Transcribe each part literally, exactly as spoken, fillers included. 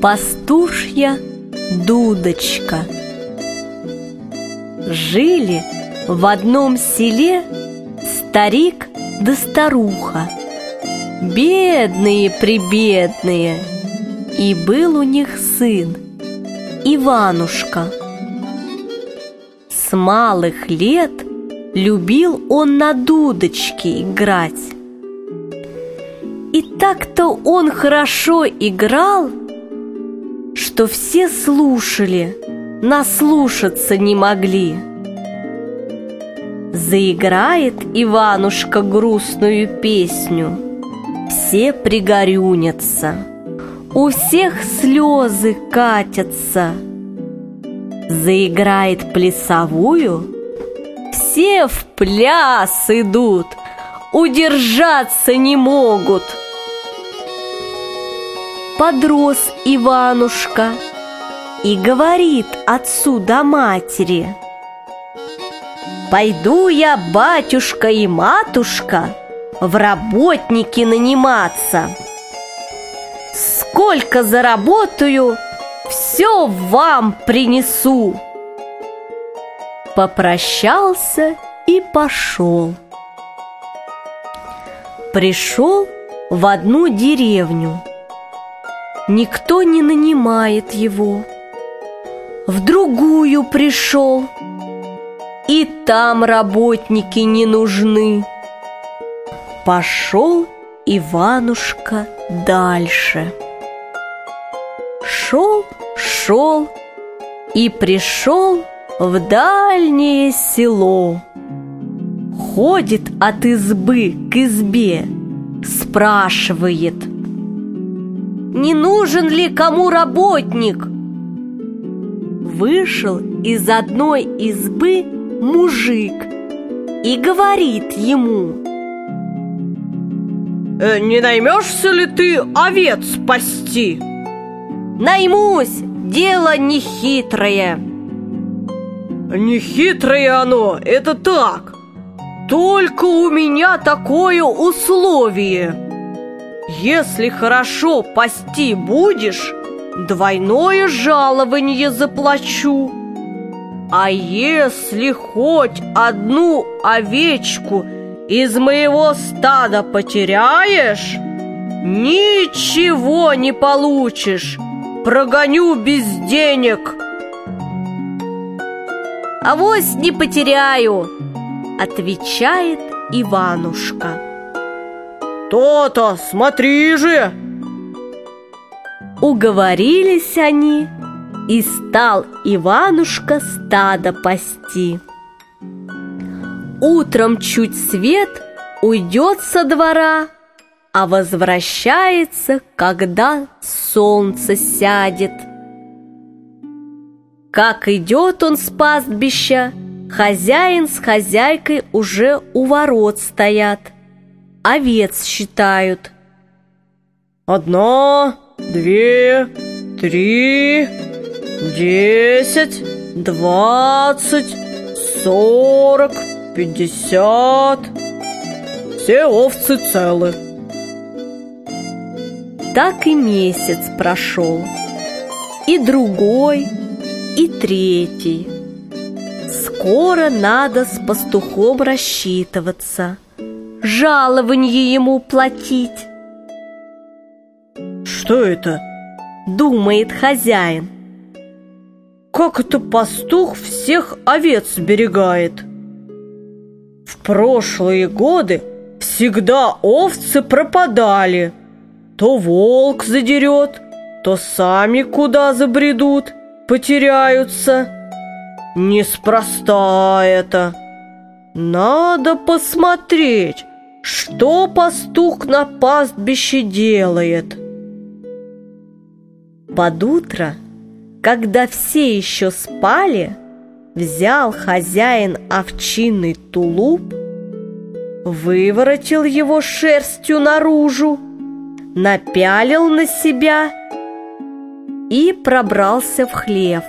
Пастушья дудочка. Жили в одном селе старик да старуха, бедные-пребедные, и был у них сын Иванушка. С малых лет любил он на дудочке играть. И так-то он хорошо играл, что все слушали, наслушаться не могли. Заиграет Иванушка грустную песню, все пригорюнятся, у всех слезы катятся. Заиграет плясовую, все в пляс идут, удержаться не могут. Подрос Иванушка и говорит отцу да матери: «Пойду я, батюшка и матушка, в работники наниматься. Сколько заработаю, все вам принесу». Попрощался и пошел. Пришел в одну деревню. Никто не нанимает его. В другую пришел, и там работники не нужны. Пошел Иванушка дальше. Шел, шел и пришел в дальнее село. Ходит от избы к избе, спрашивает: «Не нужен ли кому работник?» Вышел из одной избы мужик и говорит ему: э, «Не наймешься ли ты овец пасти?» «Наймусь, дело нехитрое». «Нехитрое оно, это так. Только у меня такое условие: если хорошо пасти будешь, двойное жалование заплачу. А если хоть одну овечку из моего стада потеряешь, ничего не получишь, прогоню без денег». «Авось не потеряю», — отвечает Иванушка. «То-то, смотри же!» Уговорились они, и стал Иванушка стадо пасти. Утром чуть свет уйдет со двора, а возвращается, когда солнце сядет. Как идет он с пастбища, хозяин с хозяйкой уже у ворот стоят, овец считают. «Одна, две, три, десять, двадцать, сорок, пятьдесят. Все овцы целы». Так и месяц прошел, и другой, и третий. Скоро надо с пастухом рассчитываться, жалованье ему платить. «Что это?» — думает хозяин. «Как это пастух всех овец берегает? В прошлые годы всегда овцы пропадали. То волк задерет, то сами куда забредут, потеряются. Неспроста это. Надо посмотреть, что пастух на пастбище делает». Под утро, когда все еще спали, взял хозяин овчинный тулуп, выворотил его шерстью наружу, напялил на себя и пробрался в хлев.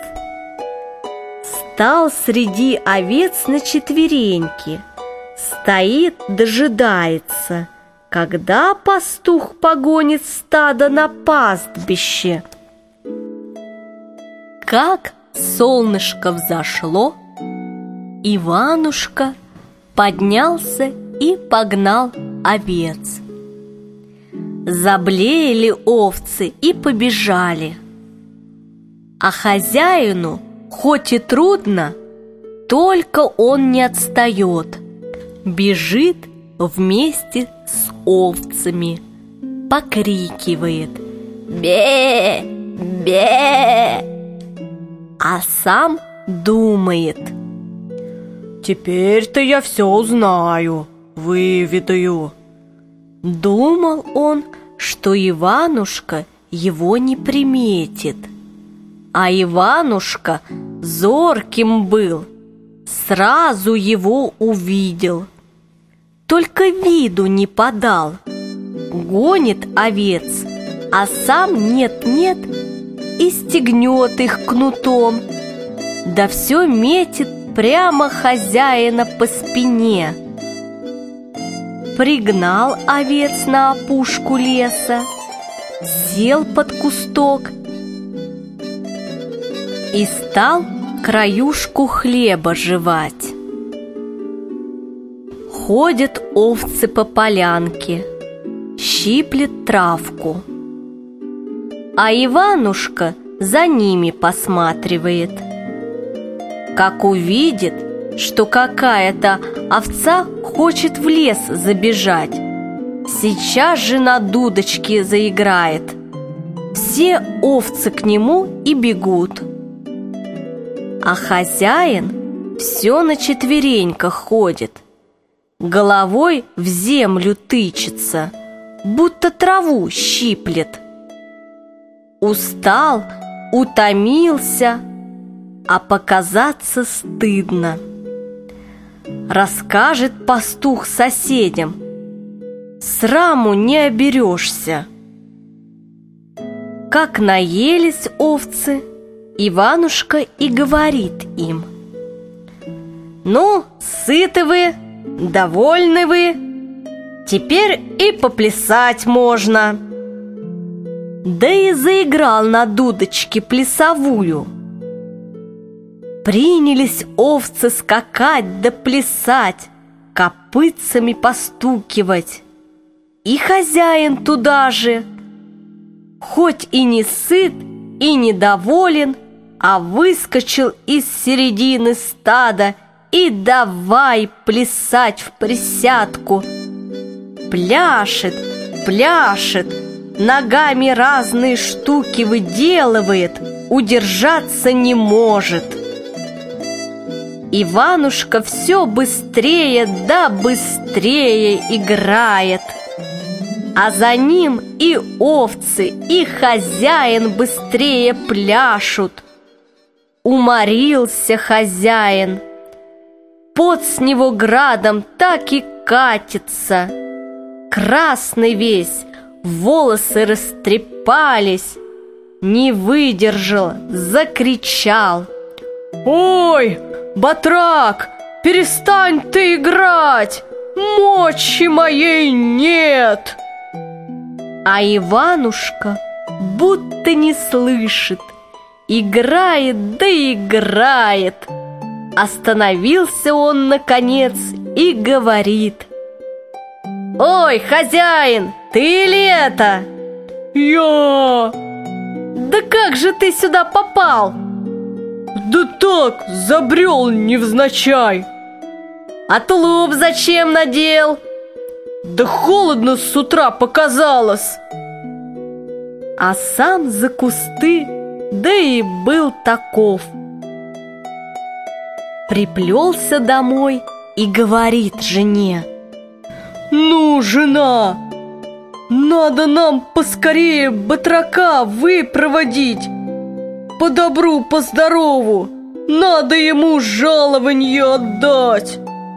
Стал среди овец на четвереньки, стоит, дожидается, когда пастух погонит стадо на пастбище. Как солнышко взошло, Иванушка поднялся и погнал овец. Заблеяли овцы и побежали. А хозяину, хоть и трудно, только он не отстает. Бежит вместе с овцами, покрикивает: «Бе! Бе!» А сам думает: «Теперь-то я все знаю, выведаю». Думал он, что Иванушка его не приметит. А Иванушка зорким был, сразу его увидел. Только виду не подал. Гонит овец, а сам нет-нет и стегнет их кнутом. Да все метит прямо хозяина по спине. Пригнал овец на опушку леса, сел под кусток и стал краюшку хлеба жевать. Ходят овцы по полянке, щиплет травку, а Иванушка за ними посматривает. Как увидит, что какая-то овца хочет в лес забежать, сейчас же на дудочке заиграет. Все овцы к нему и бегут. А хозяин все на четвереньках ходит, головой в землю тычется, будто траву щиплет. Устал, утомился, а показаться стыдно. Расскажет пастух соседям, сраму не оберешься. Как наелись овцы, Иванушка и говорит им: «Ну, сыты вы, довольны вы, теперь и поплясать можно». Да и заиграл на дудочке плясовую. Принялись овцы скакать да плясать, копытцами постукивать. И хозяин туда же, хоть и не сыт, и недоволен, а выскочил из середины стада и давай плясать в присядку. Пляшет, пляшет, ногами разные штуки выделывает, удержаться не может. Иванушка все быстрее да быстрее играет, а за ним и овцы, и хозяин быстрее пляшут. Уморился хозяин, пот с него градом так и катится. Красный весь, волосы растрепались, не выдержал, закричал: «Ой, батрак, перестань ты играть! Мочи моей нет!» А Иванушка будто не слышит, играет да играет. Остановился он наконец и говорит: «Ой, хозяин, ты ли это?» «Я!» «Да как же ты сюда попал?» «Да так, забрел невзначай». «А тулуп зачем надел?» «Да холодно с утра показалось». А сам за кусты, да и был таков. Приплелся домой и говорит жене: «Ну, жена, надо нам поскорее батрака выпроводить. По добру, по здорову, надо ему жалованье отдать».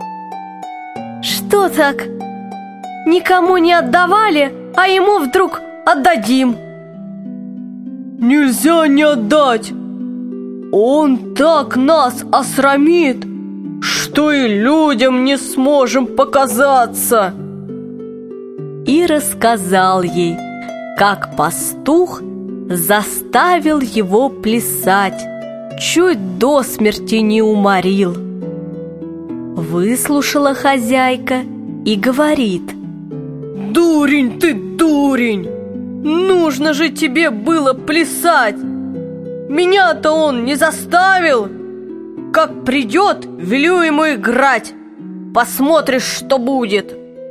«Что так? Никому не отдавали, а ему вдруг отдадим?» «Нельзя не отдать. Он так нас осрамит, что и людям не сможем показаться». И рассказал ей, как пастух заставил его плясать чуть до смерти не уморил. Выслушала хозяйка и говорит: «Дурень ты, дурень! Нужно же тебе было плясать! Меня-то он не заставил! Как придет, велю ему играть! Посмотришь, что будет!»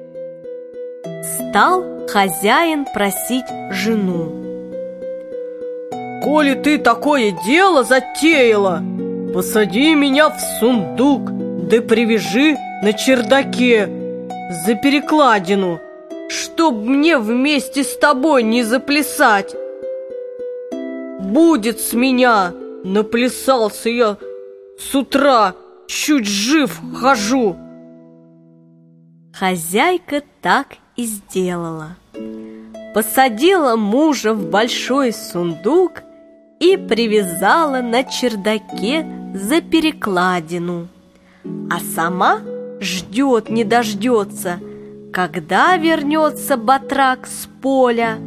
Стал хозяин просить жену: «Коли ты такое дело затеяла, посади меня в сундук, да привяжи на чердаке за перекладину, чтоб мне вместе с тобой не заплясать. Будет с меня, наплясался я с утра, чуть жив хожу». Хозяйка так и сделала. Посадила мужа в большой сундук и привязала на чердаке за перекладину, а сама ждет не дождется, когда вернется батрак с поля.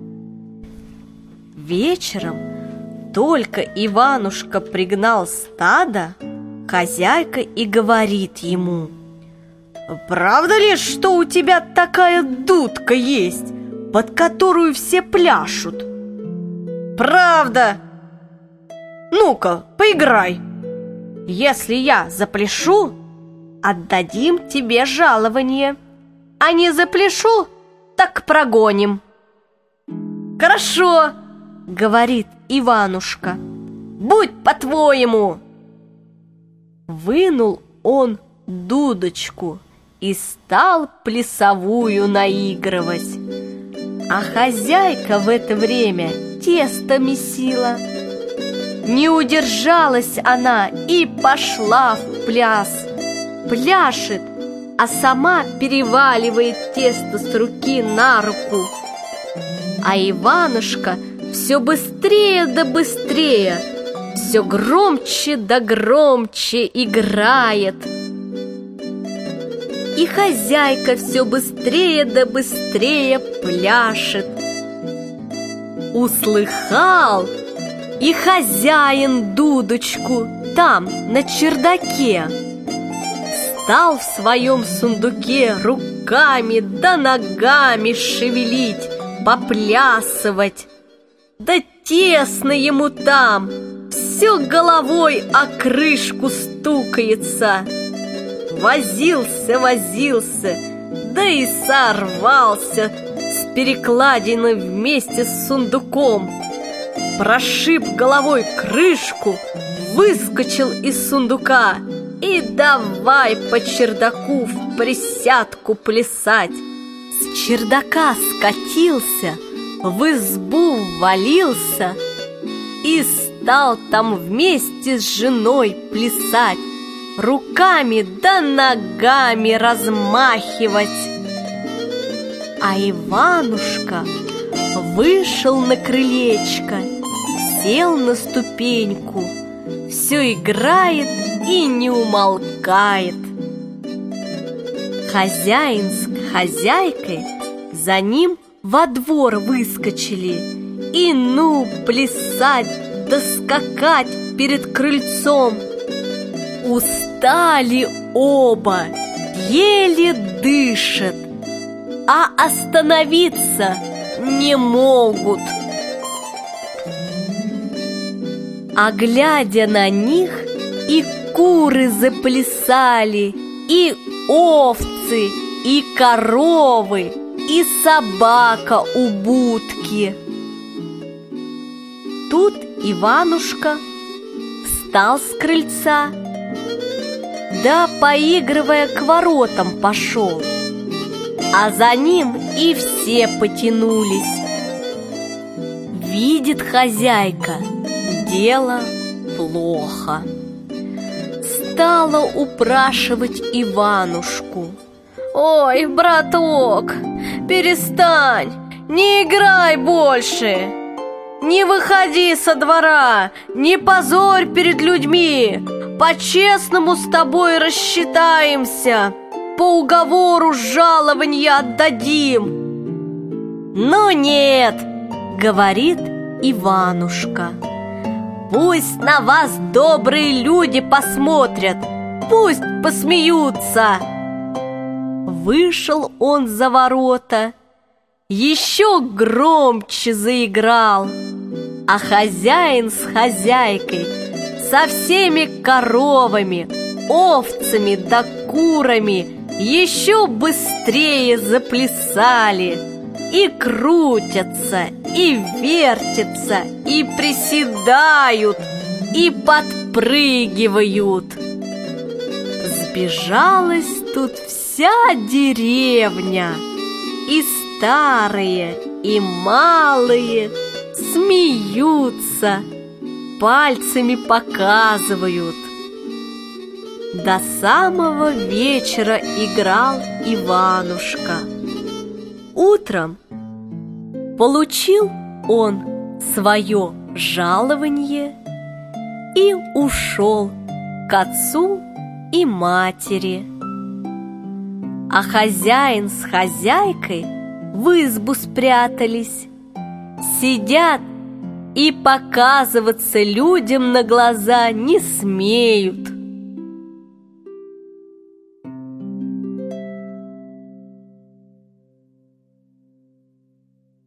Вечером только Иванушка пригнал стадо, хозяйка и говорит ему: «Правда ли, что у тебя такая дудка есть, под которую все пляшут?» «Правда! Ну-ка, поиграй. Если я запляшу, отдадим тебе жалование, а не запляшу, так прогоним». «Хорошо, — говорит Иванушка, — будь по-твоему». Вынул он дудочку и стал плясовую наигрывать, а хозяйка в это время тесто месила. Не удержалась она и пошла в пляс. Пляшет, а сама переваливает тесто с руки на руку. А Иванушка все быстрее да быстрее, все громче да громче играет. И хозяйка все быстрее да быстрее пляшет. Услыхал и хозяин дудочку там, на чердаке. Стал в своем сундуке руками да ногами шевелить, поплясывать. Да тесно ему там, все головой о крышку стукается. Возился, возился, да и сорвался с перекладины вместе с сундуком. Прошиб головой крышку, выскочил из сундука и давай по чердаку в присядку плясать. С чердака скатился, в избу ввалился и стал там вместе с женой плясать, руками да ногами размахивать. А Иванушка вышел на крылечко, сел на ступеньку, все играет и не умолкает. Хозяин с хозяйкой за ним во двор выскочили и ну плясать да скакать перед крыльцом. Устали оба, еле дышат, а остановиться не могут. А глядя на них, и куры заплясали, и овцы, и коровы, и собака у будки. Тут Иванушка встал с крыльца, да, поигрывая, к воротам пошел, а за ним и все потянулись. Видит хозяйка, дело плохо. Стала упрашивать Иванушку: «Ой, браток, перестань, не играй больше, не выходи со двора, не позорь перед людьми, по-честному с тобой рассчитаемся, по уговору жалованья отдадим». «Ну нет, — говорит Иванушка, — Пусть на вас добрые люди посмотрят, пусть посмеются. Вышел он за ворота, еще громче заиграл, а хозяин с хозяйкой со всеми коровами, овцами да курами еще быстрее заплясали, и крутятся, и вертятся, и приседают, и подпрыгивают. Сбежалась тут вся деревня, и старые, и малые смеются, пальцами показывают. До самого вечера играл Иванушка. Утром получил он свое жалованье и ушел к отцу и матери. А хозяин с хозяйкой в избу спрятались, сидят и показываться людям на глаза не смеют.